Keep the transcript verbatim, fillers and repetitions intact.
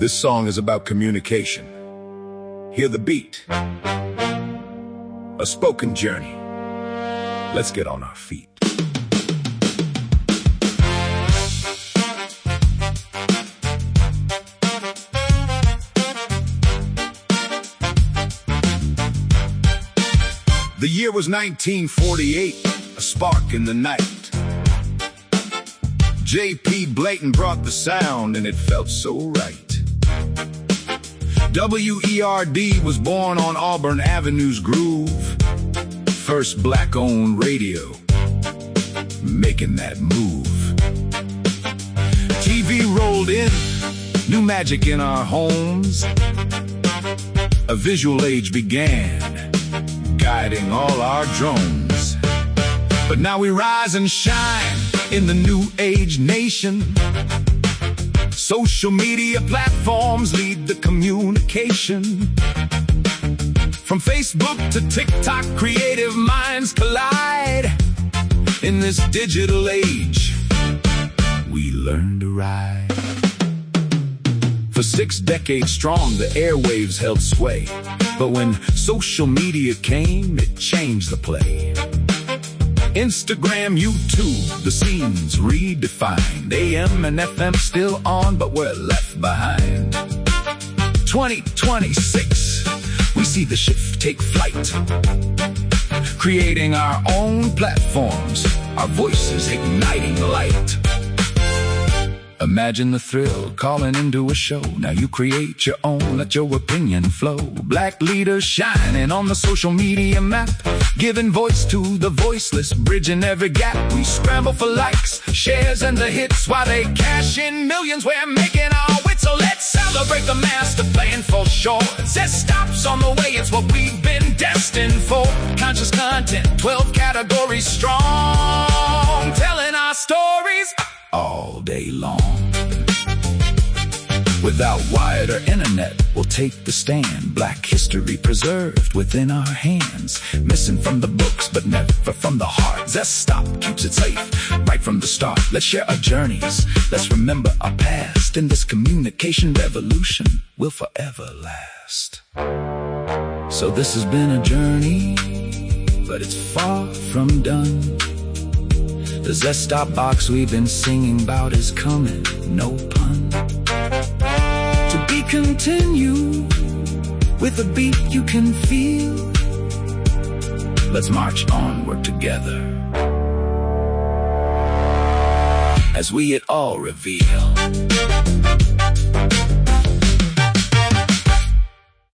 This song is about communication. Hear the beat. A spoken journey. Let's get on our feet. The year was nineteen forty-eight, a spark in the night. J P Blayton brought the sound and it felt so right. W E R D was born on Auburn Avenue's groove. First black-owned radio, making that move. T V rolled in, new magic in our homes. A visual age began, guiding all our drones. But now we rise and shine in the new age nation. Social media platforms lead the communication. From Facebook to TikTok, creative minds collide. In this digital age, we learn to ride. For six decades strong, the airwaves held sway. But when social media came, it changed the play. Instagram, YouTube, the scenes redefined. A M and F M still on, but we're left behind. twenty twenty-six, we see the shift take flight. Creating our own platforms, our voices igniting light. Imagine the thrill, calling into a show. Now you create your own, let your opinion flow. Black leaders shining on the social media map, giving voice to the voiceless, bridging every gap. We scramble for likes, shares, and the hits while they cash in millions. We're making our wits, so let's celebrate the master plan for sure. Zest stops on the way, it's what we've been destined for. Conscious content, twelve categories strong, telling our stories all day long. Without wired or internet, we'll take the stand. Black history preserved within our hands. Missing from the books, but never from the heart. Zest Stop keeps it safe, right from the start. Let's share our journeys, let's remember our past. In this communication revolution, will forever last. So this has been a journey, but it's far from done. The Zest Stop box we've been singing about is coming, no pun. To be continued, with a beat you can feel. Let's march onward together, as we it all reveal.